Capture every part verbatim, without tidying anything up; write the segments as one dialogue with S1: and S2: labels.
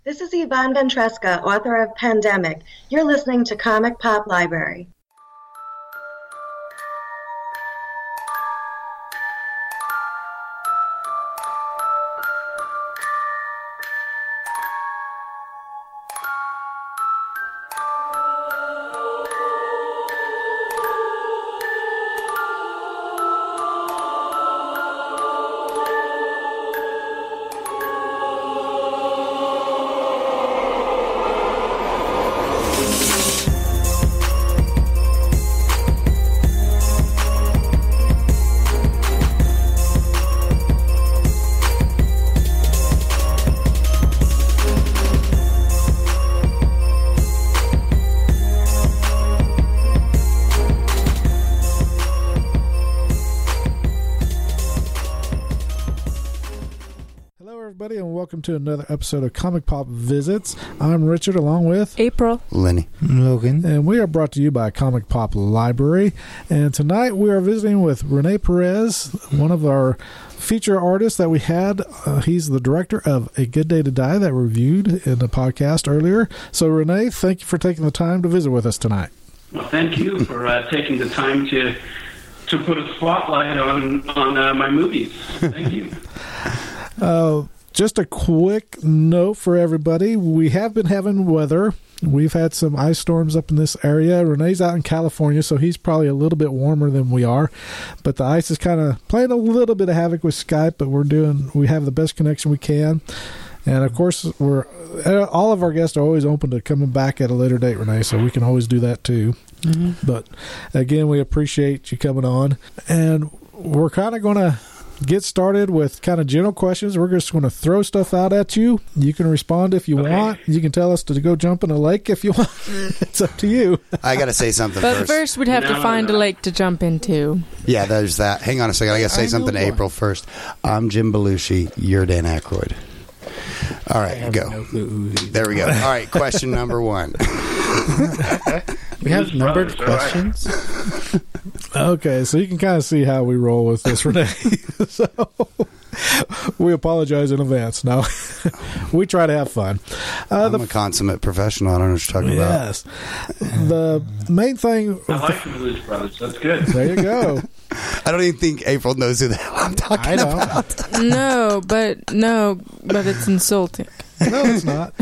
S1: This is Yvonne Ventresca, author of Pandemic. You're listening to Comic Pop Library.
S2: Welcome to another episode of Comic Pop Visits. I'm Richard, along with
S3: April,
S4: Lenny,
S5: Logan,
S2: and we are brought to you by Comic Pop Library. And tonight we are visiting with Rene Perez, one of our feature artists that we had. Uh, he's the director of A Good Day to Die that we reviewed in the podcast earlier. So, Rene, thank you for taking the time to visit with us tonight.
S6: Well, thank you for uh, taking the time to to put a spotlight on on uh, my movies. Thank you.
S2: Uh, Just a quick note for everybody. We have been having weather. We've had some ice storms up in this area. Renee's out in California, so he's probably a little bit warmer than we are. But the ice is kind of playing a little bit of havoc with Skype, but we're doing, we have the best connection we can. And, of course, we're all of our guests are always open to coming back at a later date, Renee, so we can always do that too. Mm-hmm. But, again, we appreciate you coming on. And we're kind of going to get started with kind of general questions. We're just going to throw stuff out at you. You can respond if you okay. want. You can tell us to go jump in a lake if you want. It's up to you.
S4: I got to say something
S3: but
S4: first.
S3: But first we'd have
S6: no,
S3: to find
S6: no.
S3: a lake to jump into.
S4: Yeah, there's that. Hang on a second. I got to say
S5: I
S4: something to
S5: one.
S4: April first. I'm Jim Belushi. You're Dan Aykroyd. All right, go.
S5: No
S4: there we go. All right, question number one.
S5: We have numbered questions.
S2: Okay, so you can kind of see how we roll with this, Renee. So we apologize in advance. No, we try to have fun.
S4: Uh, I'm the, a consummate professional. I don't know what you're talking
S2: yes. about. Yes. The main thing...
S6: I like the Blues Brothers. That's good.
S2: There you go.
S4: I don't even think April knows who the hell I'm talking
S2: I don't.
S4: about.
S3: No, but no, but it's insulting.
S2: No, it's not.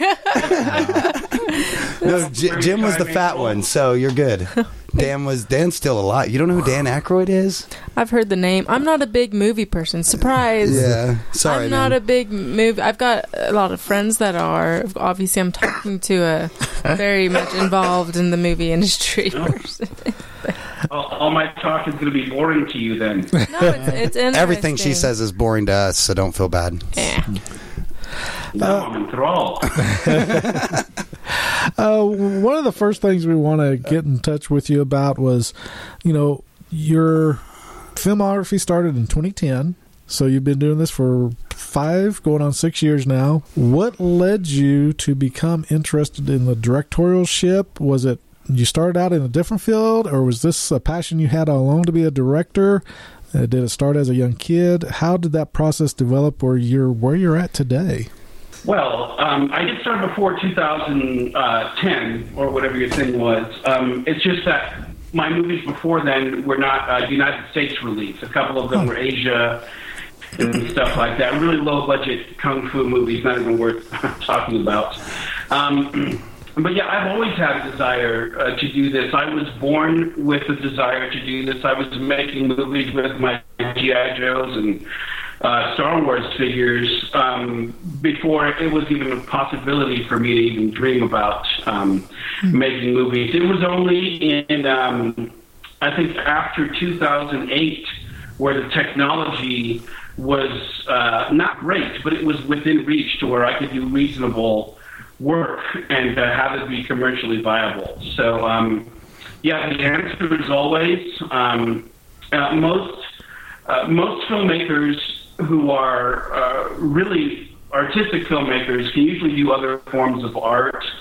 S4: No, J- Jim was the fat one, so you're good. Dan was Dan's still alive. You don't know who Dan Aykroyd is?
S3: I've heard the name. I'm not a big movie person. Surprise.
S4: Yeah, sorry.
S3: I'm not
S4: man.
S3: a big movie. I've got a lot of friends that are. Obviously, I'm talking to a very much involved in the movie industry person.
S6: all, all my talk is going to be boring to you then.
S3: No, it's, it's interesting.
S4: Everything she says is boring to us, so don't feel bad.
S3: Yeah.
S6: No, I'm enthralled.
S2: uh, one of the first things we want to get in touch with you about was, you know, your filmography started in twenty ten, so you've been doing this for five, going on six years now. What led you to become interested in the directorialship? Was it you started out in a different field, or was this a passion you had all along to be a director? Uh, did it start as a young kid? How did that process develop where you're where you're at today?
S6: Well, um, I did start before two thousand ten, or whatever your thing was. Um, it's just that my movies before then were not uh, United States release. A couple of them oh. were Asia and stuff like that. Really low-budget kung fu movies, not even worth talking about. Um, but yeah, I've always had a desire uh, to do this. I was born with a desire to do this. I was making movies with my G I Joes and Uh, Star Wars figures um, before it was even a possibility for me to even dream about um, mm-hmm. making movies. It was only in, um, I think, after two thousand eight where the technology was uh, not great, but it was within reach to where I could do reasonable work and uh, have it be commercially viable. So, um, yeah, the answer is always um, uh, most uh, most filmmakers who are uh, really artistic filmmakers can usually do other forms of art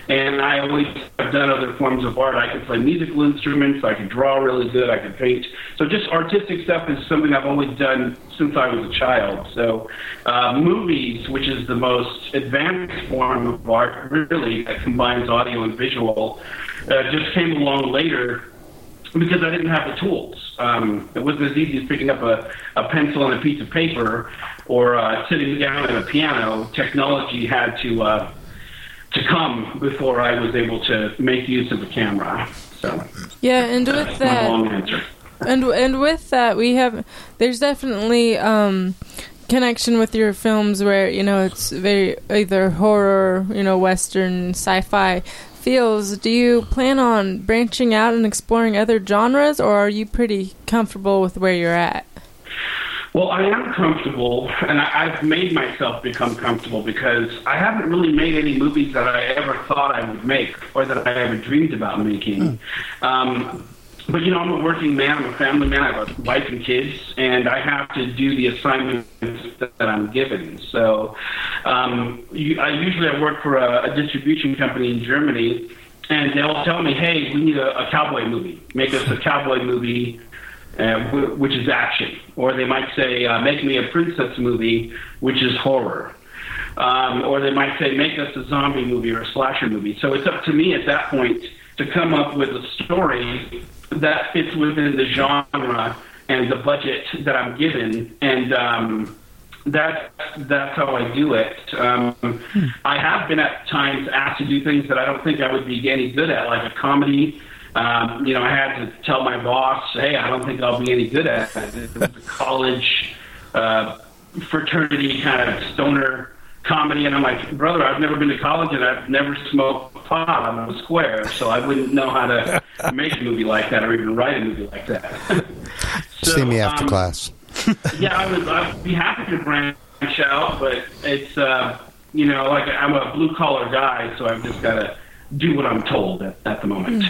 S6: And I always have done other forms of art. I can play musical instruments. I can draw really good. I can paint. So just artistic stuff is something I've always done since I was a child. So uh, movies, which is the most advanced form of art, really, that combines audio and visual, uh, just came along later because I didn't have the tools. Um, it wasn't as easy as picking up a, a pencil and a piece of paper or uh, sitting down at a piano. Technology had to... Uh, to come before I was able to make use of the camera. So
S3: yeah, and with
S6: that's
S3: that,
S6: my long answer.
S3: and and with that, we have there's definitely um, connection with your films where you know it's very either horror, you know, Western, sci-fi feels. Do you plan on branching out and exploring other genres, or are you pretty comfortable with where you're at?
S6: Well, I am comfortable, and I, I've made myself become comfortable because I haven't really made any movies that I ever thought I would make or that I ever dreamed about making. Mm. Um, but, you know, I'm a working man. I'm a family man. I have a wife and kids, and I have to do the assignments that, that I'm given. So um, you, I usually I work for a, a distribution company in Germany, and they'll tell me, hey, we need a, a cowboy movie. Make us a cowboy movie. Uh, which is action. Or they might say, uh, make me a princess movie, which is horror. Um, or they might say, make us a zombie movie or a slasher movie. So it's up to me at that point to come up with a story that fits within the genre and the budget that I'm given. And um, that, that's how I do it. Um, hmm. I have been at times asked to do things that I don't think I would be any good at, like a comedy. Um, you know, I had to tell my boss, hey, I don't think I'll be any good at it. It was a college uh, fraternity kind of stoner comedy. And I'm like, brother, I've never been to college and I've never smoked pot. I'm a square, so I wouldn't know how to make a movie like that or even write a movie like that. So,
S4: see me after
S6: um,
S4: class.
S6: yeah, I would I'd be happy to branch out, but it's, uh, you know, like I'm a blue-collar guy, so I've just got to do what I'm told at, at the moment.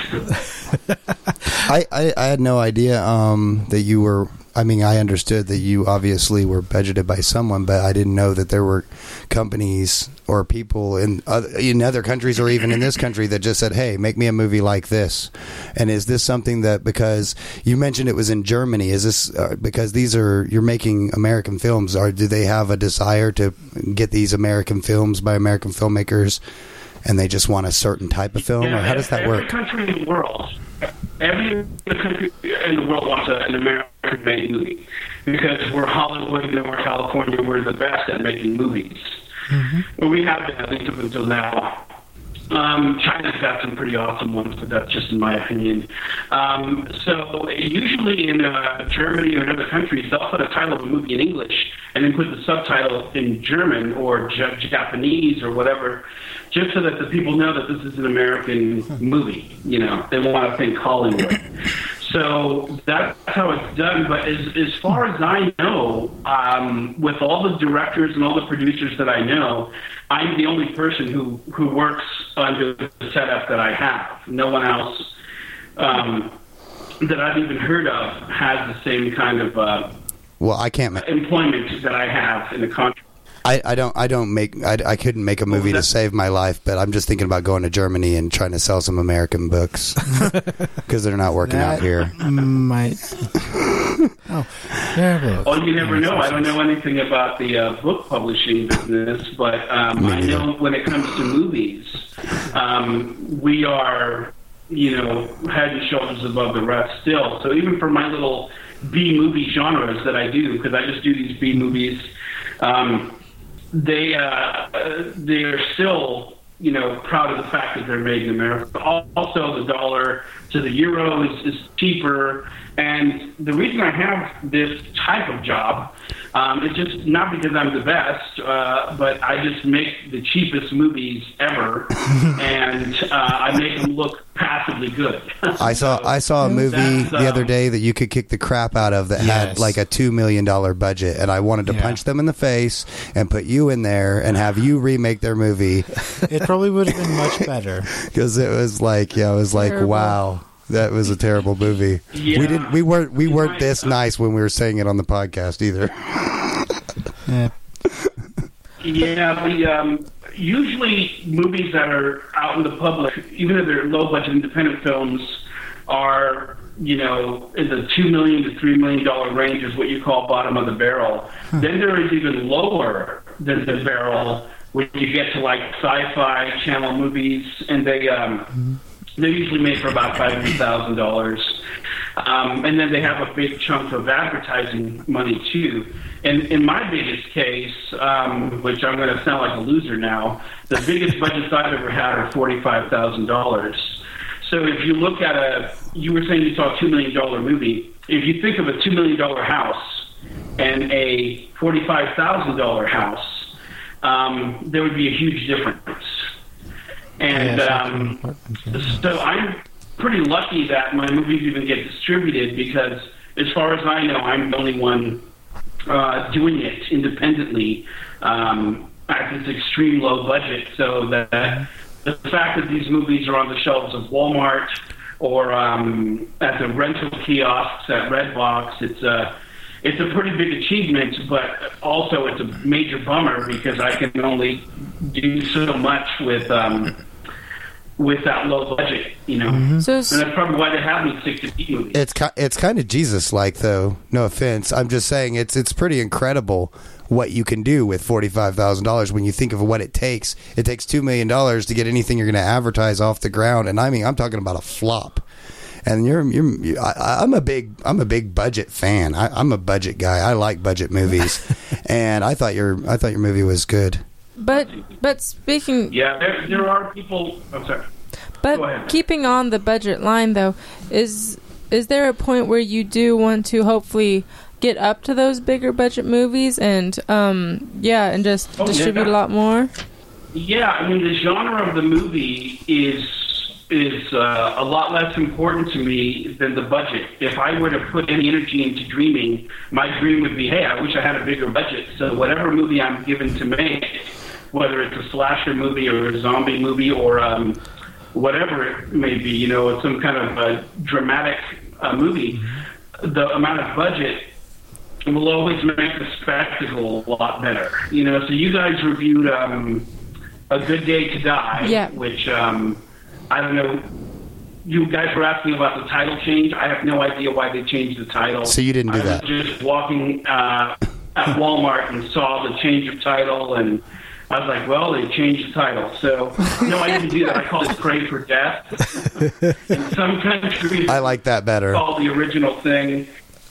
S4: I, I, I had no idea um, that you were, I mean, I understood that you obviously were budgeted by someone, but I didn't know that there were companies or people in other, in other countries or even in this country that just said, hey, make me a movie like this. And is this something that, because you mentioned it was in Germany, is this uh, because these are, you're making American films, or do they have a desire to get these American films by American filmmakers and they just want a certain type of film,
S6: yeah,
S4: or how does that
S6: every work?
S4: work?
S6: Every country in the world, every country in the world wants a, an American-made movie because we're Hollywood and we're California. We're the best at making movies. Mm-hmm. Well, we have been, at least up until now. Um, China's got some pretty awesome ones, but that's just in my opinion. Um, so usually in uh, Germany or in other countries, they'll put a title of a movie in English and then put the subtitle in German or J- Japanese or whatever, just so that the people know that this is an American movie. You know, they want to think Hollywood. So that's how it's done. But as, as far as I know, um, with all the directors and all the producers that I know, I'm the only person who, who works under the setup that I have. No one else um, that I've even heard of has the same kind of uh,
S4: well, I can't ma-
S6: employment that I have in the contract.
S4: I, I don't I don't make I, I couldn't make a movie to save my life, but I'm just thinking about going to Germany and trying to sell some American books because they're not working
S5: that
S4: out here.
S5: Might. Oh, terrible.
S6: Oh, you never know. I don't know anything about the uh, book publishing business, but um, I know when it comes to movies, um, we are, you know, head and shoulders above the rest still. So even for my little B movie genres that I do, because I just do these B movies. Um, They uh, they are still, you know, proud of the fact that they're made in America. Also, the dollar to the euro is, is cheaper, and the reason I have this type of job um, is just not because I'm the best, uh, but I just make the cheapest movies ever, and uh, I make them look passably good.
S4: I saw
S6: So
S4: I saw a movie
S6: that's,
S4: the other
S6: um,
S4: day that you could kick the crap out of that had
S5: Yes.
S4: like a two million dollar budget, and I wanted to
S5: Yeah.
S4: punch them in the face and put you in there and have you remake their movie
S5: It probably would have been much better.
S4: because it was like yeah, it was like
S3: Terrible.
S4: wow. That was a terrible movie.
S6: Yeah.
S4: We didn't. We weren't. We
S6: You
S4: weren't
S6: might-
S4: this nice when we were saying it on the podcast either.
S5: Yeah.
S6: Yeah, the um, usually movies that are out in the public, even if they're low-budget independent films, are, you know, in the two million to three million dollar range is what you call bottom of the barrel. Huh. Then there is even lower than the barrel when you get to like sci-fi channel movies, and they um, mm-hmm. they're usually made for about five hundred thousand dollars. Um, and then they have a big chunk of advertising money too. And in my biggest case, um, which I'm going to sound like a loser now, the biggest budgets I've ever had are forty-five thousand dollars. So if you look at a, you were saying you saw a two million dollar movie. If you think of a two million dollar house and a forty-five thousand dollar house, um, there would be a huge difference. And um, so I'm pretty lucky that my movies even get distributed because, as far as I know, I'm the only one uh, doing it independently um, at this extreme low budget. So that the fact that these movies are on the shelves of Walmart or um, at the rental kiosks at Redbox, it's a it's a pretty big achievement. But also, it's a major bummer because I can only do so much with. Um, with that low budget, you know. Mm-hmm. So, and that's probably why they have me stick to B movies.
S4: It's it's kind of Jesus-like, though. No offense. I'm just saying it's it's pretty incredible what you can do with forty-five thousand dollars when you think of what it takes. It takes two million dollars to get anything you're going to advertise off the ground, and I mean, I'm talking about a flop. And you're, you're, you're I, I'm a big, I'm a big budget fan. I, I'm a budget guy. I like budget movies, and I thought your, I thought your movie was good.
S3: But but speaking,
S6: yeah, there there are people. I'm sorry.
S3: But keeping on the budget line, though, is is there a point where you do want to hopefully get up to those bigger budget movies and um yeah and just oh, distribute yeah. a lot more?
S6: Yeah, I mean the genre of the movie is is uh, a lot less important to me than the budget. If I were to put any energy into dreaming, my dream would be, hey, I wish I had a bigger budget. So whatever movie I'm given to make, whether it's a slasher movie or a zombie movie or um, whatever it may be, you know, some kind of a dramatic uh, movie, the amount of budget will always make the spectacle a lot better. You know, so you guys reviewed um, A Good Day to Die,
S3: yeah.
S6: which, um, I don't know, you guys were asking about the title change. I have no idea why they changed the title.
S4: So you didn't do
S6: I
S4: that?
S6: I was just walking uh, at Walmart and saw the change of title, and I was like, well, they changed the title. So, no, I didn't do that. I called it Pray for Death. In some countries,
S4: I like that better.
S6: Call the original thing.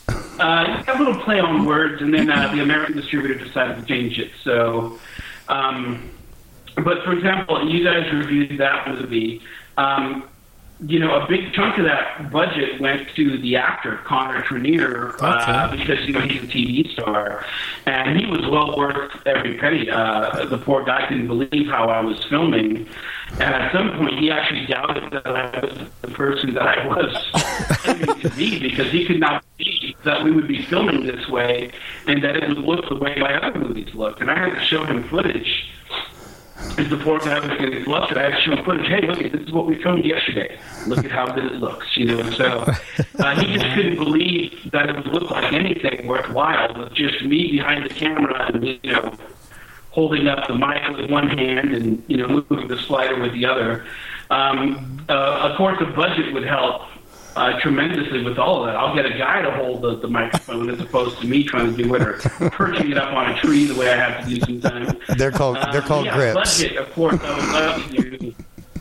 S6: Uh, a little play on words, and then uh, the American distributor decided to change it. So, um, but for example, you guys reviewed that movie. Um, you know, a big chunk of that budget went to the actor, Connor Trinneer, uh, okay. because, you know, he's a T V star. And he was well worth every penny. Uh, the poor guy couldn't believe how I was filming. And at some point, he actually doubted that I was the person that I was claiming to be, because he could not believe that we would be filming this way and that it would look the way my other movies looked. And I had to show him footage. As the poor guy was getting flustered, I had to show him footage. Hey, look, this is what we filmed yesterday. Look at how good it looks, you know. So uh, he just couldn't believe that it would look like anything worthwhile with just me behind the camera and, you know, holding up the mic with one hand and, you know, moving the slider with the other. Um, uh, of course, the budget would help uh, tremendously with all of that. I'll get a guy to hold the, the microphone as opposed to me trying to do it or perching it up on a tree the way I have to do sometimes.
S4: They're called
S6: uh,
S4: they're called
S6: yeah,
S4: grips.
S6: Budget, of course, I would love to do.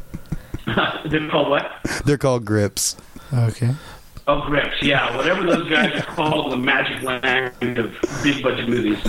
S6: They're called what?
S4: They're called grips.
S5: Okay.
S6: Oh, grips, yeah. Whatever those guys are called, the magic language of big budget movies.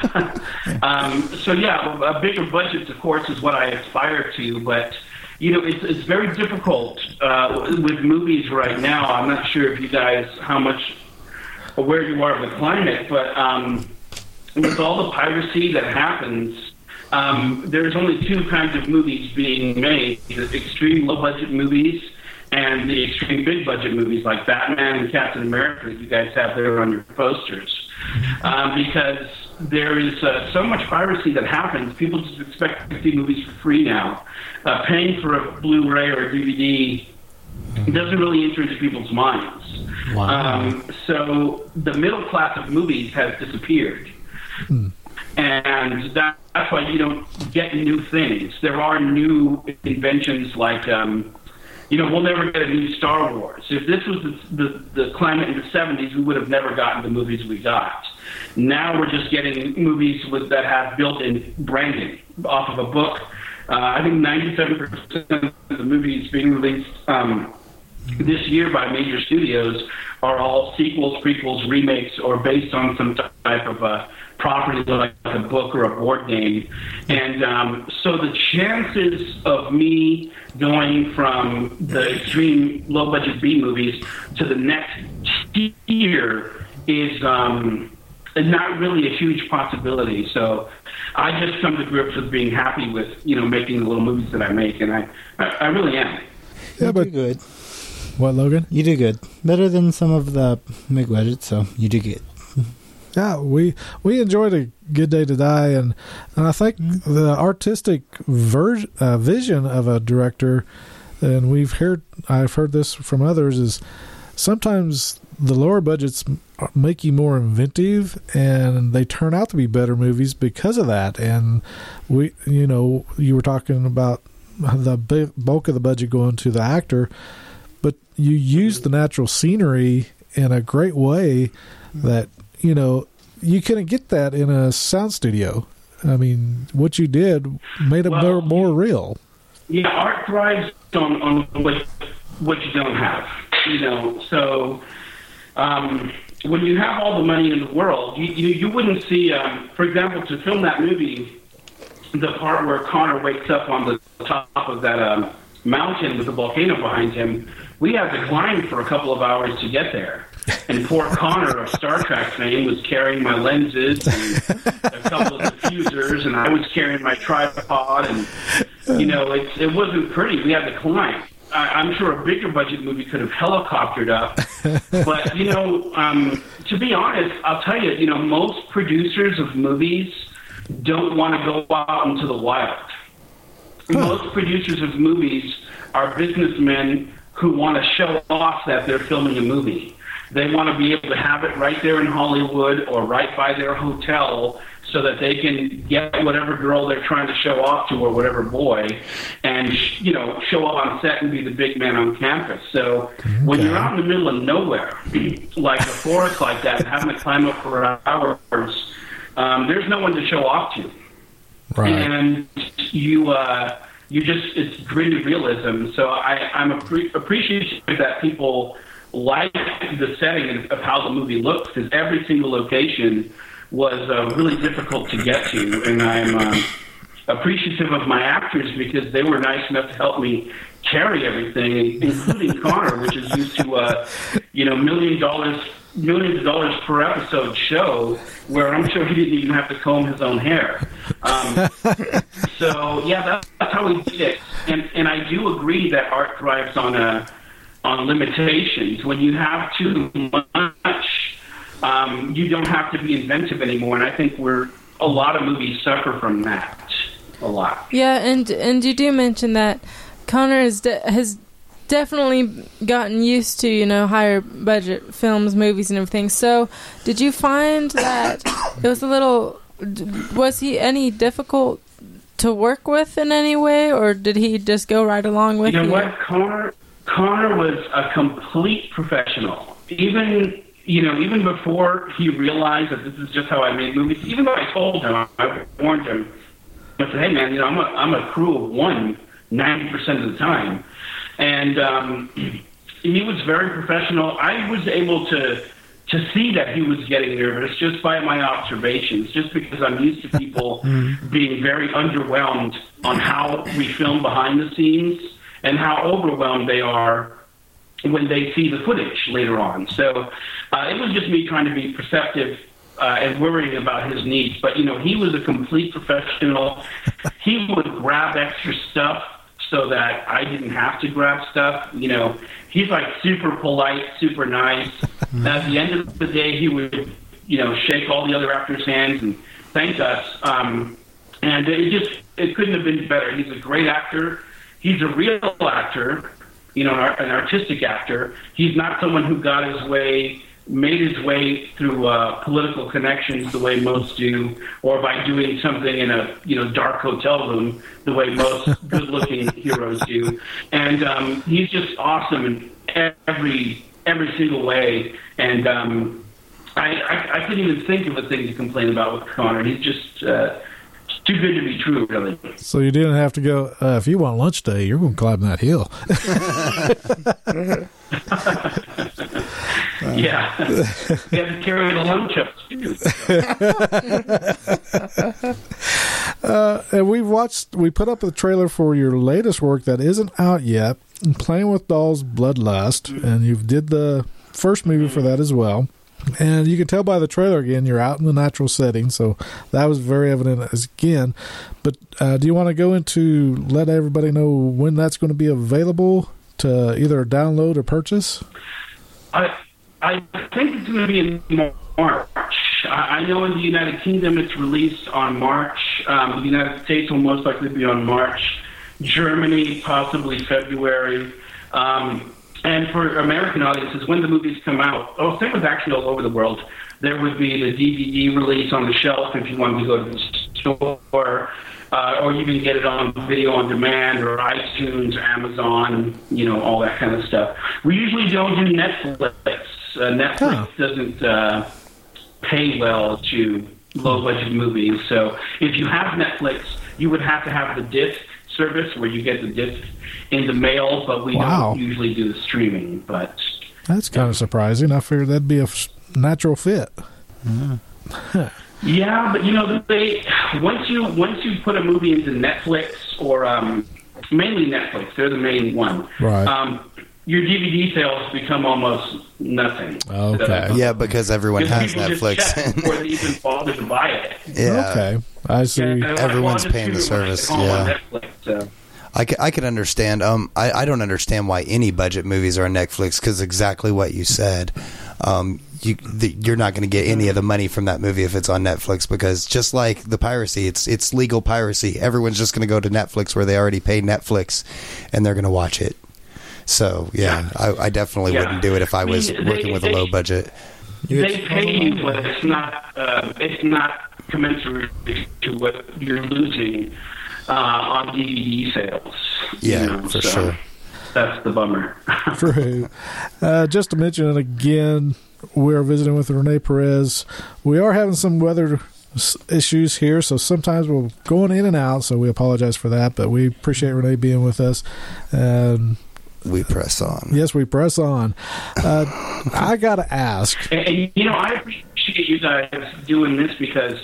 S6: um, so, yeah, a bigger budget, of course, is what I aspire to. But, you know, it's, it's very difficult uh, with movies right now. I'm not sure if you guys, how much, or where you are of the climate, but um, with all the piracy that happens, um, there's only two kinds of movies being made, the extreme low-budget movies and the extreme big-budget movies like Batman and Captain America that you guys have there on your posters. Um, because there is uh, so much piracy that happens, people just expect to see movies for free now. Uh, paying for a Blu-ray or a D V D doesn't really enter into people's minds.
S5: Wow.
S6: Um, so the middle class of movies has disappeared.
S2: Hmm.
S6: And that's that's why you don't get new things. There are new inventions like, um, you know, we'll never get a new Star Wars. If this was the, the, the climate in the seventies, we would have never gotten the movies we got. Now we're just getting movies with, that have built-in branding off of a book. Uh, I think ninety-seven percent of the movies being released um, this year by major studios are all sequels, prequels, remakes, or based on some type of uh, property like a book or a board game. And um, so the chances of me going from the extreme low-budget B movies to the next tier is um, not really a huge possibility. So I just come to grips with being happy with, you know, making the little movies that I make, and I, I, I really am.
S2: Yeah,
S5: you
S2: but
S5: do good.
S2: What, Logan?
S5: You do good. Better than some of the big budgets, so you do good.
S2: Yeah, we we enjoyed A Good Day to Die, and, and I think mm-hmm. the artistic ver- uh, vision of a director, and we've heard, I've heard this from others, is sometimes the lower budgets make you more inventive, and they turn out to be better movies because of that. And we, you know, you were talking about the big bulk of the budget going to the actor, but you use the natural scenery in a great way that, you know, you couldn't get that in a sound studio. I mean, what you did made it well, more, more real.
S6: Yeah, art thrives on, on what, what you don't have, you know. So um, when you have all the money in the world, you, you, you wouldn't see, um, for example, to film that movie, the part where Connor wakes up on the top of that um, mountain with the volcano behind him, we had to climb for a couple of hours to get there. And poor Connor of Star Trek fame was carrying my lenses and a couple of diffusers, and I was carrying my tripod, and, you know, it, it wasn't pretty. We had to climb. I, I'm sure a bigger budget movie could have helicoptered up. But, you know, um, to be honest, I'll tell you, you know, most producers of movies don't want to go out into the wild. Most producers of movies are businessmen who want to show off that they're filming a movie. They want to be able to have it right there in Hollywood or right by their hotel so that they can get whatever girl they're trying to show off to or whatever boy and, you know, show up on set and be the big man on campus. So okay. when you're out in the middle of nowhere, like a forest like that, and having to climb up for hours, um, there's no one to show off to. Right. And you, uh, you just, it's gritty realism. So I, I'm appre- appreciative that people like the setting of how the movie looks, because every single location was uh, really difficult to get to, and I'm um, appreciative of my actors because they were nice enough to help me carry everything, including Connor, which is used to uh, you know million dollars, millions of dollars per episode show, where I'm sure he didn't even have to comb his own hair. Um, so yeah, that's, that's how we did it, and and I do agree that art thrives on a. on limitations. When you have too much, um, you don't have to be inventive anymore, and I think we're a lot of movies suffer from that a lot.
S3: Yeah, and and you do mention that Connor has de- has definitely gotten used to, you know, higher budget films, movies, and everything. So, did you find that it was a little? Was he any difficult to work with in any way, or did he just go right along with you?
S6: You know
S3: you?
S6: what, Connor? Connor was a complete professional. Even, you know, even before he realized that this is just how I made movies, even though I told him, I warned him, I said, hey, man, you know, I'm a, I'm a crew of one ninety percent of the time. And um, he was very professional. I was able to to see that he was getting nervous just by my observations, just because I'm used to people being very underwhelmed on how we film behind the scenes and how overwhelmed they are when they see the footage later on. So uh, it was just me trying to be perceptive uh, and worrying about his needs. But, you know, he was a complete professional. He would grab extra stuff so that I didn't have to grab stuff. You know, he's like super polite, super nice. At the end of the day, he would, you know, shake all the other actors' hands and thank us. Um, and it just, it couldn't have been better. He's a great actor. He's a real actor, you know, an artistic actor. He's not someone who got his way made his way through uh, political connections the way most do, or by doing something in a you know dark hotel room the way most good-looking heroes do. And um, he's just awesome in every every single way. And um, I, I, I couldn't even think of a thing to complain about with Connor. He's just uh, too good to be true, really.
S2: So you didn't have to go, uh, if you want lunch day, you're going to climb that hill.
S6: Yeah. You have to carry the lunch up, too.
S2: uh, and we've watched, we put up a trailer for your latest work that isn't out yet, Playing with Dolls Bloodlust, mm-hmm. and you did the first movie for that as well. And you can tell by the trailer, again, you're out in the natural setting, so that was very evident as again. But uh, do you want to go into, let everybody know when that's going to be available to either download or purchase?
S6: I I think it's going to be in March. I, I know in the United Kingdom it's released on March. Um, the United States will most likely be on March. Germany, possibly February. Um And for American audiences, when the movies come out, oh, same with actually all over the world, there would be the D V D release on the shelf if you wanted to go to the store, uh, or you can get it on video on demand or iTunes, Amazon, you know, all that kind of stuff. We usually don't do Netflix. Uh, Netflix huh. doesn't uh, pay well to low-budget movies. So if you have Netflix, you would have to have the disc service where you get the disc in the mail, but we
S2: wow.
S6: don't usually do the streaming. But
S2: that's kind of surprising. I figured that'd be a f- natural fit.
S6: Mm-hmm. Yeah, but you know, they once you once you put a movie into Netflix or um, mainly Netflix, they're the main one.
S2: Right.
S6: Um, your D V D sales become almost nothing.
S2: Okay.
S4: So, yeah, because everyone has Netflix.
S6: Just before they even bother to buy it.
S4: Yeah.
S2: Okay. I see.
S6: Yeah,
S4: everyone's paying the service. Yeah.
S6: Netflix, so.
S4: I could, I could understand. Um, I, I don't understand why any budget movies are on Netflix because exactly what you said. Um, you the, you're not going to get any of the money from that movie if it's on Netflix because just like the piracy, it's it's legal piracy. Everyone's just going to go to Netflix where they already pay Netflix, and they're going to watch it. So yeah, I, I definitely yeah. wouldn't do it if I was I mean, working they, with they, a low budget.
S6: They pay you, but it's not uh, it's not commensurate to what you're losing uh, on D V D sales.
S4: Yeah,
S6: you know,
S4: for
S6: so
S4: sure.
S6: That's the bummer.
S2: True. Uh, just to mention it again, we're visiting with Renee Perez. We are having some weather issues here, so sometimes we're going in and out, so we apologize for that, but we appreciate Renee being with us. And
S4: we press on.
S2: Yes, we press on. Uh, I got to ask.
S6: And, and, you know, I appreciate you guys doing this because,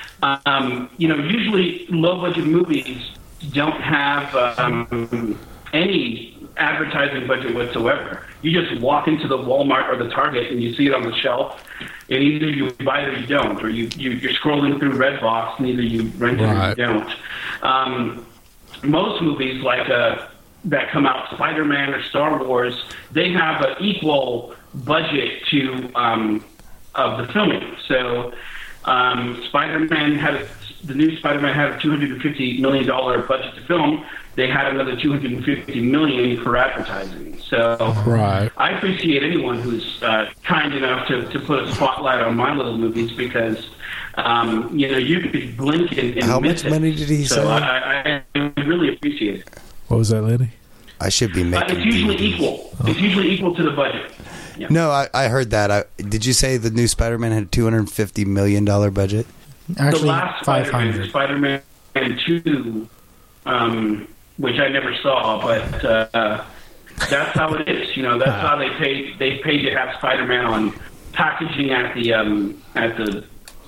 S6: um, you know, usually low-budget movies don't have um, any advertising budget whatsoever. You just walk into the Walmart or the Target and you see it on the shelf, and either you buy it or you don't, or you, you, you're scrolling through Redbox and either you rent it right. or you don't. Um, most movies like uh, that come out, Spider-Man or Star Wars, they have an equal budget to um, of the filming. So um, Spider-Man had a, the new Spider-Man had a two hundred fifty million dollars budget to film. They had another two hundred fifty million dollars for advertising. So
S2: right.
S6: I appreciate anyone who's uh, kind enough to, to put a spotlight on my little movies because, um, you know, you could blink and, and
S4: How
S6: miss
S4: much money
S6: it.
S4: did he
S6: so
S4: say?
S6: I, I really appreciate it.
S2: What was that, Lenny?
S4: I should be making
S6: uh, It's usually
S4: D V Ds.
S6: equal. Oh. It's usually equal to the budget. Yeah.
S4: No, I, I heard that. I, did you say the new Spider-Man had a two hundred fifty million dollars budget?
S5: Actually,
S6: the last
S5: five
S6: Spider-Man,
S5: hundred.
S6: Spider-Man two, um, which I never saw, but uh, that's how it is. You know, that's how they pay. They pay to have Spider-Man on packaging at the um, at the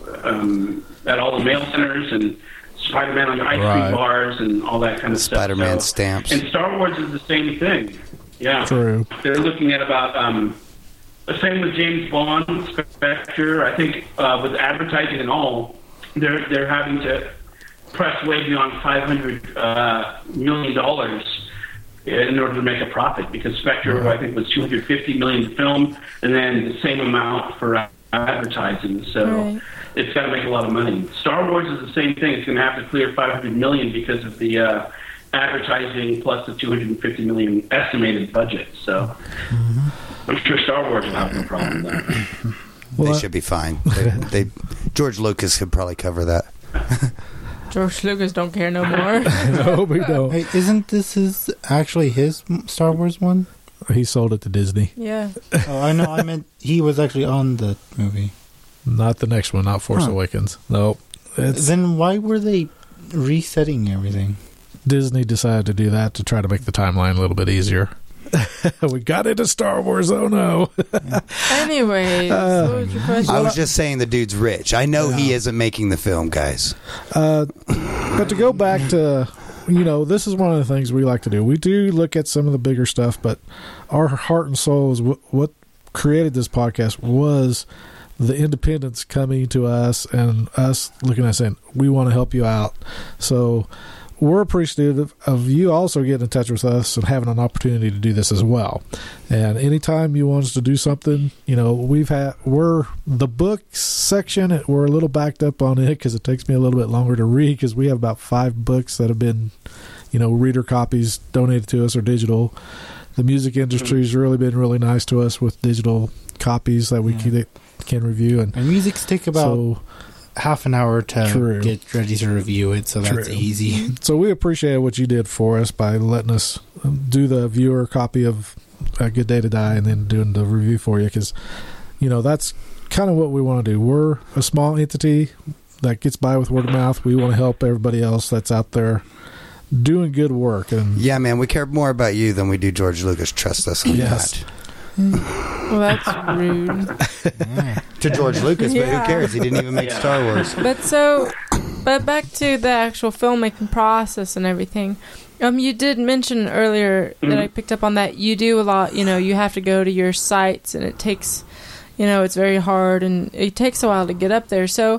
S6: um, at all the mail centers and Spider-Man on the ice
S2: right.
S6: cream bars and all that kind of
S4: Spider-Man
S6: stuff. So,
S4: stamps.
S6: and Star Wars is the same thing. Yeah,
S2: true.
S6: They're looking at about um, the same with James Bond, Spectre. I think uh, with advertising and all, they're they're having to press way beyond five hundred uh, million dollars in order to make a profit because Spectre, right. I think, was two hundred fifty million dollars to film, and then the same amount for uh, advertising. So right. it's got to make a lot of money. Star Wars is the same thing. It's going to have to clear five hundred million dollars because of the uh, advertising plus the two hundred fifty million dollars estimated budget. So.
S2: Mm-hmm.
S6: I'm sure Star Wars will have no problem with that.
S2: Well,
S4: they should be fine. They, they George Lucas could probably cover that.
S3: George Lucas don't care no more.
S2: no, we don't.
S5: Hey, isn't this his actually his Star Wars one?
S2: He sold it to Disney.
S3: Yeah.
S5: Oh, I know. I meant he was actually on the movie.
S2: Not the next one, not Force
S5: Huh.
S2: Awakens. Nope. It's,
S5: Then why were they resetting everything?
S2: Disney decided to do that to try to make the timeline a little bit easier. We got into Star Wars, oh no.
S3: Anyways,
S2: Uh,
S3: what was your question?
S4: I was just saying the dude's rich. I know he isn't making the film, guys.
S2: Uh, but to go back to, you know, this is one of the things we like to do. We do look at some of the bigger stuff, but our heart and soul is what, what created this podcast was the independents coming to us and us looking at us saying, we want to help you out. So we're appreciative of you also getting in touch with us and having an opportunity to do this as well. And anytime you want us to do something, you know, we've had, we're the books section, we're a little backed up on it because it takes me a little bit longer to read because we have about five books that have been, you know, reader copies donated to us or digital. The music industry's really been really nice to us with digital copies that we
S5: Yeah.
S2: can, can review. And,
S5: And music take about
S2: so,
S5: half an hour to
S2: True.
S5: get ready to review it, so that's
S2: True.
S5: easy.
S2: So we appreciate what you did for us by letting us do the viewer copy of A Good Day to Die and then doing the review for you because, you know, that's kind of what we want to do. We're a small entity that gets by with word of mouth. We want to help everybody else that's out there doing good work. And
S4: Yeah, man, we care more about you than we do George Lucas. Trust us on
S2: Yes.
S4: that.
S3: Well, that's rude.
S5: Yeah.
S4: To George Lucas, but
S3: Yeah.
S4: who cares? He didn't even make
S6: Yeah.
S4: Star Wars.
S3: But so, but back to the actual filmmaking process and everything. Um, you did mention earlier that I picked up on that you do a lot. You know, you have to go to your sites, and it takes, you know, it's very hard, and it takes a while to get up there. So,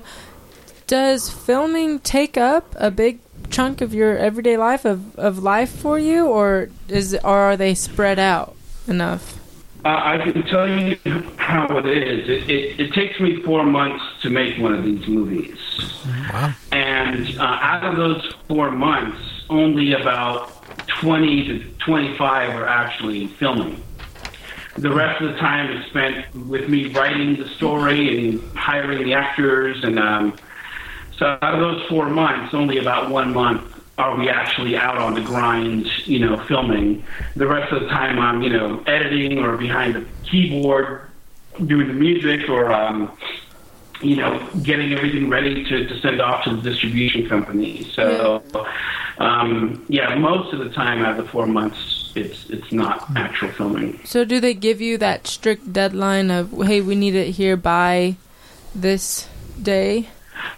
S3: does filming take up a big chunk of your everyday life of, of life for you, or is or are they spread out enough?
S6: Uh, I can tell you how it is. It, it, it takes me four months to make one of these movies.
S2: Wow.
S6: And uh, out of those four months, only about twenty to twenty-five are actually filming. The rest of the time is spent with me writing the story and hiring the actors. And um, so out of those four months, only about one month are we actually out on the grind, you know, filming. The rest of the time I'm, you know, editing or behind the keyboard doing the music or, um, you know, getting everything ready to, to send off to the distribution company. So, um, yeah, most of the time out of the four months, it's it's not actual filming.
S3: So do they give you that strict deadline of, hey, we need it here by this day?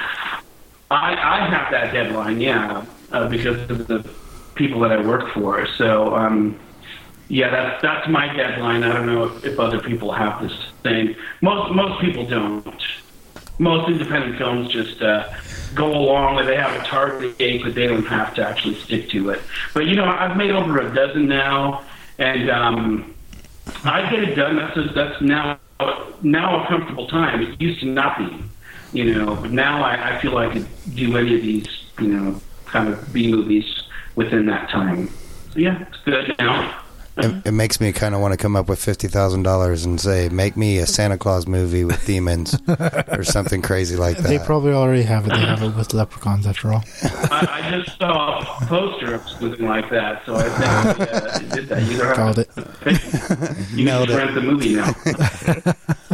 S6: I, I have that deadline, yeah, uh, because of the people that I work for. So, um, yeah, that's that's my deadline. I don't know if, if other people have the same. Most most people don't. Most independent films just uh, go along and they have a target date, but they don't have to actually stick to it. But you know, I've made over a dozen now, and um, I get it done. That's a, that's now now a comfortable time. It used to not be. You know, but now I, I feel I could do any of these, you know, kind of B movies within that time. So yeah, it's good now.
S4: It, it makes me kind of want to come up with fifty thousand dollars and say, make me a Santa Claus movie with demons or something crazy like that.
S5: They probably already have it. They have it with leprechauns, after all.
S6: I, I just saw a poster of something like that, so I think we uh, did that. You
S5: Called it.
S6: You
S4: Nailed
S6: can
S4: it.
S6: rent the movie now.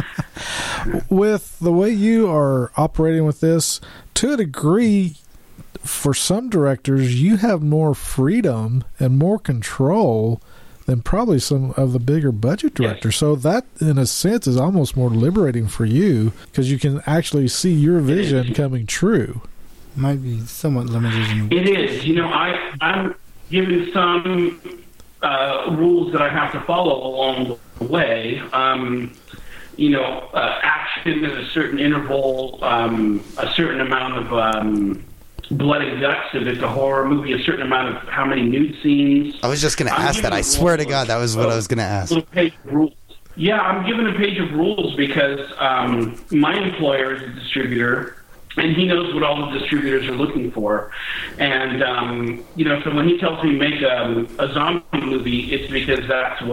S2: With the way you are operating with this, to a degree, for some directors, you have more freedom and more control than probably some of the bigger budget directors.
S6: Yes.
S2: So that, in a sense, is almost more liberating for you because you can actually see your vision coming true.
S5: Might be somewhat limited in
S6: It is. You know, I, I'm given some uh, rules that I have to follow along the way. Um, you know, uh, action at a certain interval, um, a certain amount of um, blood and guts if it's a horror movie, a certain amount of how many nude scenes.
S4: I was just going to
S6: I'm
S4: ask that.
S6: given
S4: I
S6: a
S4: swear to
S6: rule
S4: God, that was what I was going to ask.
S6: little page of rules. Yeah, I'm given a page of rules because um, my employer is a distributor, and he knows what all the distributors are looking for. And, um, you know, so when he tells me make a, a zombie movie, it's because that's what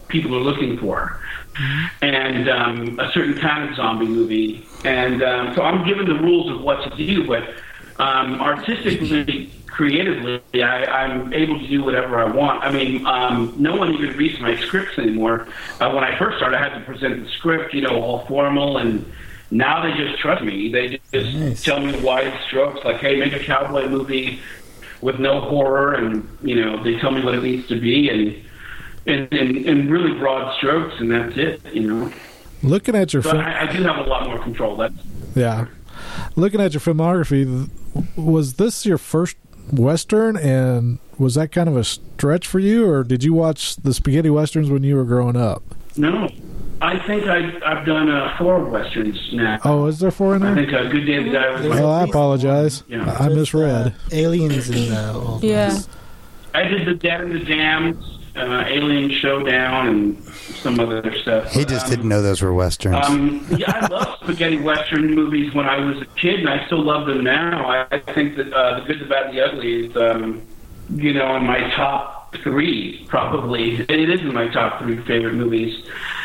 S6: people are looking for, and um, a certain kind of zombie movie. And um, so I'm given the rules of what to do, but um, artistically, creatively, I, I'm able to do whatever I want. I mean, um, no one even reads my scripts anymore. Uh, when I first started, I had to present the script, you know, all formal, and now they just trust me. They just nice. tell me the wide strokes, like, hey, make a cowboy movie with no horror, and, you know, they tell me what it needs to be, and in, in, in really broad strokes, and that's it, you know.
S2: Looking at your
S6: but
S2: film,
S6: I, I do have a lot more control. That's
S2: yeah. Looking at your filmography, was this your first Western, and was that kind of a stretch for you, or did you watch the spaghetti westerns when you were growing up?
S6: No. I think I, I've done uh, four westerns now.
S2: Oh, is there four in there?
S6: I think uh, Good Day to Die was my
S2: Oh, I apologize.
S6: Yeah.
S2: I misread.
S5: Uh, aliens in the old
S3: Yeah.
S5: ones.
S6: I did The Dead and the Damned, uh, Alien Showdown, and some other stuff.
S4: He just
S6: um,
S4: didn't know those were westerns.
S6: Um, yeah, I loved spaghetti western movies when I was a kid, and I still love them now. I, I think that uh, The Good, the Bad, and the Ugly is, um, you know, in my top three, probably. It is in my top three favorite movies.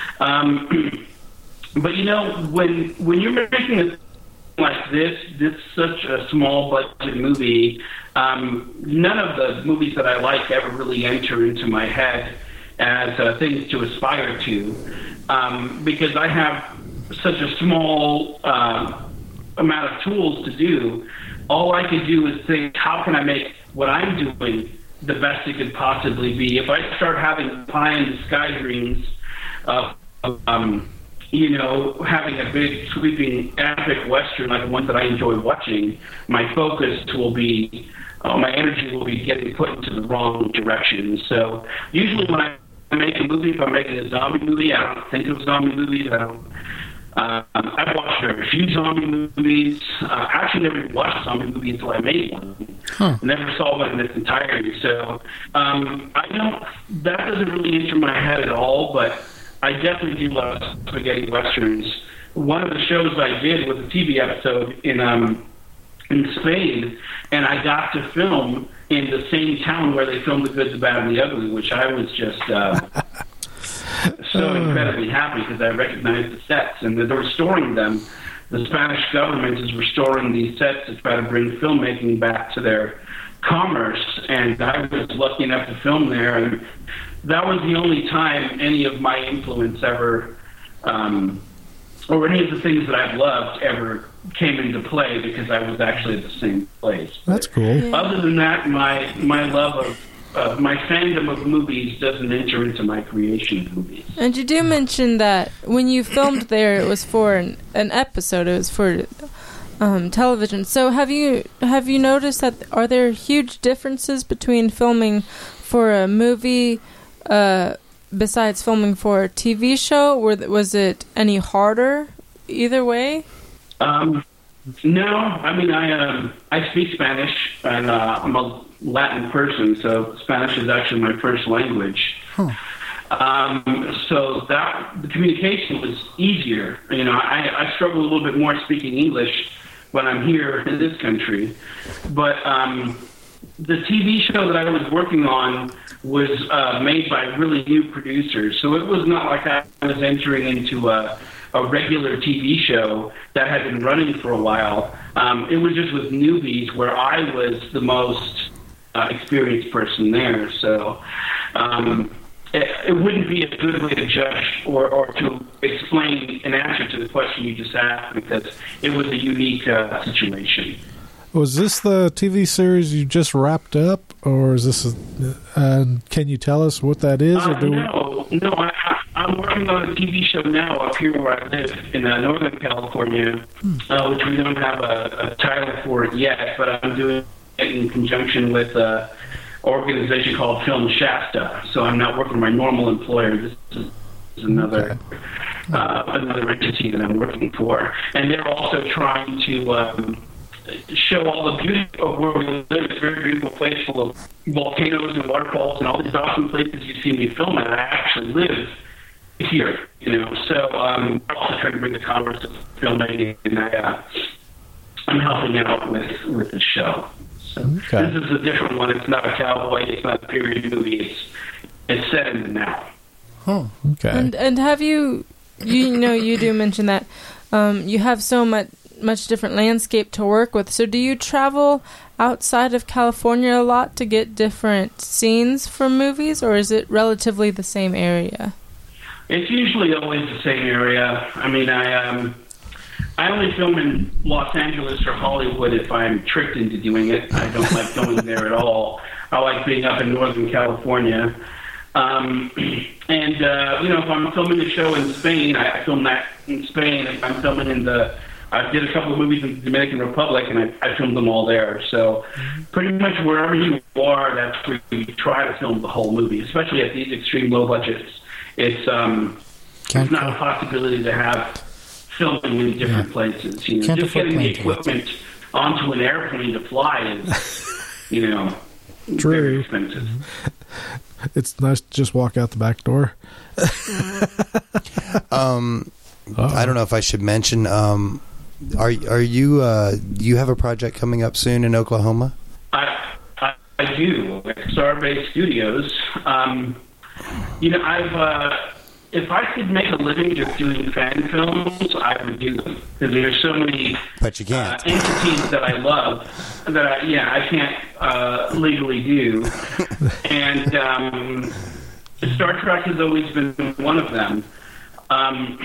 S6: Um, but, you know, when when you're making a like this, this such a small budget movie, um, none of the movies that I like ever really enter into my head as uh, things to aspire to, um, because I have such a small uh, amount of tools to do. All I can do is think, how can I make what I'm doing the best it could possibly be? If I start having pie in the sky dreams of, um, you know, having a big, sweeping, epic Western like the ones that I enjoy watching, my focus will be, uh, my energy will be getting put into the wrong direction. So usually when I make a movie, if I'm making a zombie movie, I don't think of zombie movies. I don't. Uh, I've watched very few zombie movies. Uh, I actually never even watched a zombie movie until I made one. Huh. Never saw one in its entirety. So um, I don't. That doesn't really enter my head at all. But I definitely do love spaghetti westerns. One of the shows I did was a T V episode in um, in Spain, and I got to film in the same town where they filmed The Good, the Bad, and the Ugly, which I was just uh, so incredibly happy because I recognized the sets, and they're restoring them. The Spanish government is restoring these sets to try to bring filmmaking back to their commerce, and I was lucky enough to film there, and that was the only time any of my influence ever, um, or any of the things that I've loved ever came into play, because I was actually at the same place.
S2: That's cool.
S3: Yeah.
S6: Other than that, my my love of uh, my fandom of movies doesn't enter into my creation of movies.
S3: And you do mention that when you filmed there, it was for an, an episode. It was for um, television. So have you have you noticed that are there huge differences between filming for a movie uh, besides filming for a T V show? Were, was it any harder either way?
S6: Um, no, I mean, I um, I speak Spanish, and uh, I'm a Latin person, so Spanish is actually my first language. Huh. Um, so that the communication was easier. You know, I, I struggle a little bit more speaking English when I'm here in this country, but um, the T V show that I was working on was uh, made by really new producers, so it was not like I was entering into a a regular T V show that had been running for a while. Um, it was just with newbies where I was the most uh, experienced person there. So um, it, it wouldn't be a good way to judge or, or to explain an answer to the question you just asked, because it was a unique uh, situation.
S2: Was this the T V series you just wrapped up, or is this? A, uh, can you tell us what that is?
S6: Uh,
S2: or do
S6: no, no. I, I, I'm working on a T V show now up here where I live in uh, Northern California, hmm. uh, which we don't have a, a title for it yet, but I'm doing it in conjunction with an organization called Film Shasta. So I'm not working for my normal employer. This is another okay. uh, another entity that I'm working for, and they're also trying to. Um, show all the beauty of where we live. It's a very beautiful place full of volcanoes and waterfalls and all these awesome places you see me film at. I actually live here, you know. So um, I'm also trying to bring the commerce of filmmaking, and I, uh, I'm helping out with, with the show. So okay. This is a different one. It's not a cowboy. It's not a period movie. It's, it's set in the now.
S5: Huh.
S2: Okay.
S3: And and have you, you know, you do mention that um, you have so much much different landscape to work with. So do you travel outside of California a lot to get different scenes from movies, or is it relatively the same area?
S6: It's usually always the same area. I mean, I um, I only film in Los Angeles or Hollywood if I'm tricked into doing it. I don't like going there at all. I like being up in Northern California. Um, and, uh, you know, if I'm filming a show in Spain, I film that in Spain. If I'm filming in the... I did a couple of movies in the Dominican Republic, and I, I filmed them all there. So pretty much wherever you are, that's where you try to film the whole movie, especially at these extreme low budgets. It's um, it's not a possibility to have filming in different yeah. places. You know,
S5: Can't
S6: just getting the
S5: tickets.
S6: equipment onto an airplane to fly is, you know,
S2: True.
S6: very expensive.
S2: It's nice to just walk out the back door.
S4: um,
S2: Uh-oh.
S4: I don't know if I should mention. Um, are are you? Uh, you have a project coming up soon in Oklahoma?
S6: I I, I do at Starbase Studios. Um, you know, I've uh, if I could make a living just doing fan films, I would do them because there's so many
S4: But you can't.
S6: Uh, entities that I love that I, yeah I can't uh, legally do, and um, Star Trek has always been one of them. Um,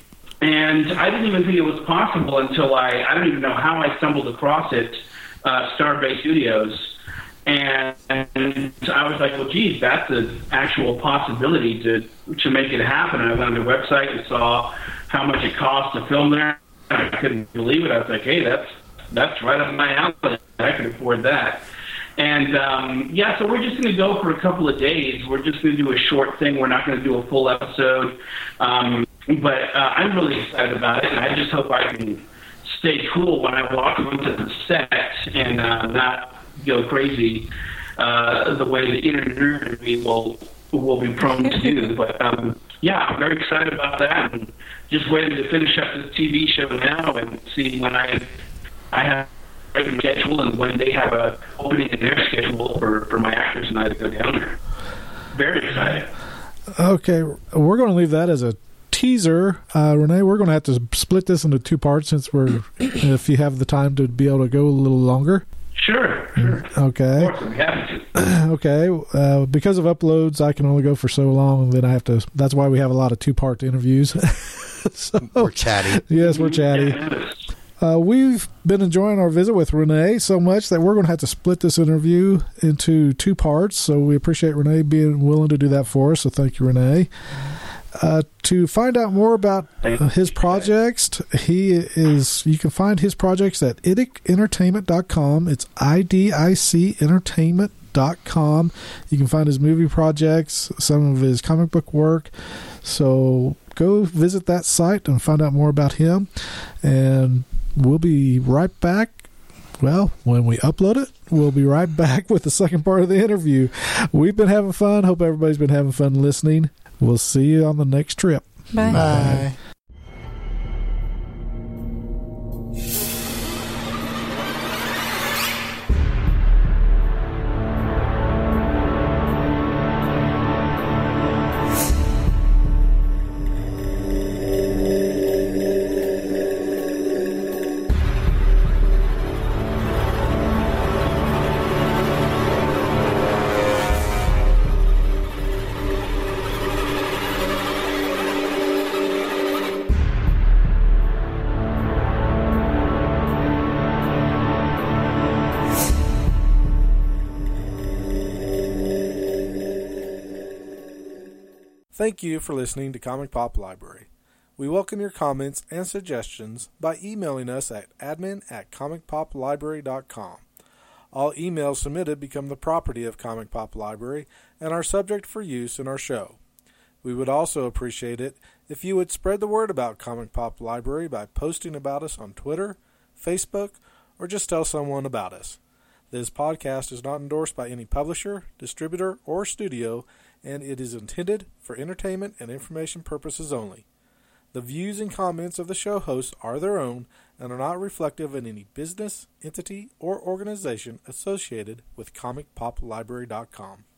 S6: And I didn't even think it was possible until I, I don't even know how I stumbled across it, uh, Starbase Studios. And, and I was like, well, geez, that's an actual possibility to to make it happen. And I went on their website and saw how much it cost to film there. I couldn't believe it. I was like, hey, that's that's right up my alley. I can afford that. And, um, yeah, so we're just going to go for a couple of days. We're just going to do a short thing. We're not going to do a full episode. Um, but uh, I'm really excited about it, and I just hope I can stay cool when I walk onto the set and uh, not go crazy uh, the way the inner nerd in me will, will be prone to do. But, um, yeah, I'm very excited about that, and just waiting to finish up this T V show now and see when I, I have a schedule and when they have a opening in their schedule for, for my actors and I to go down there. Very excited.
S2: Okay, we're going to leave that as a teaser. Uh, Renee, we're going to have to split this into two parts since we're, if you have the time to be able to go a little longer.
S6: Sure, sure.
S2: Okay.
S6: Of course, I'm happy to.
S2: Okay. Uh, because of uploads, I can only go for so long, and then I have to. That's why we have a lot of two-part interviews. So,
S4: we're chatty.
S2: Yes, we're chatty. Uh, we've been enjoying our visit with Renee so much that we're going to have to split this interview into two parts. So we appreciate Renee being willing to do that for us. So thank you, Renee. Uh, to find out more about uh, his projects, he is. You can find his projects at idic entertainment dot com. It's I D I C entertainment dot com. You can find his movie projects, some of his comic book work. So go visit that site and find out more about him. And we'll be right back. Well, when we upload it, we'll be right back with the second part of the interview. We've been having fun. Hope everybody's been having fun listening. We'll see you on the next trip.
S3: Bye.
S5: Bye.
S2: Thank you for listening to Comic Pop Library. We welcome your comments and suggestions by emailing us at admin at comic pop library dot com. All emails submitted become the property of Comic Pop Library and are subject for use in our show. We would also appreciate it if you would spread the word about Comic Pop Library by posting about us on Twitter, Facebook, or just tell someone about us. This podcast is not endorsed by any publisher, distributor, or studio, and it is intended for entertainment and information purposes only. The views and comments of the show hosts are their own and are not reflective of any business, entity, or organization associated with comic pop library dot com.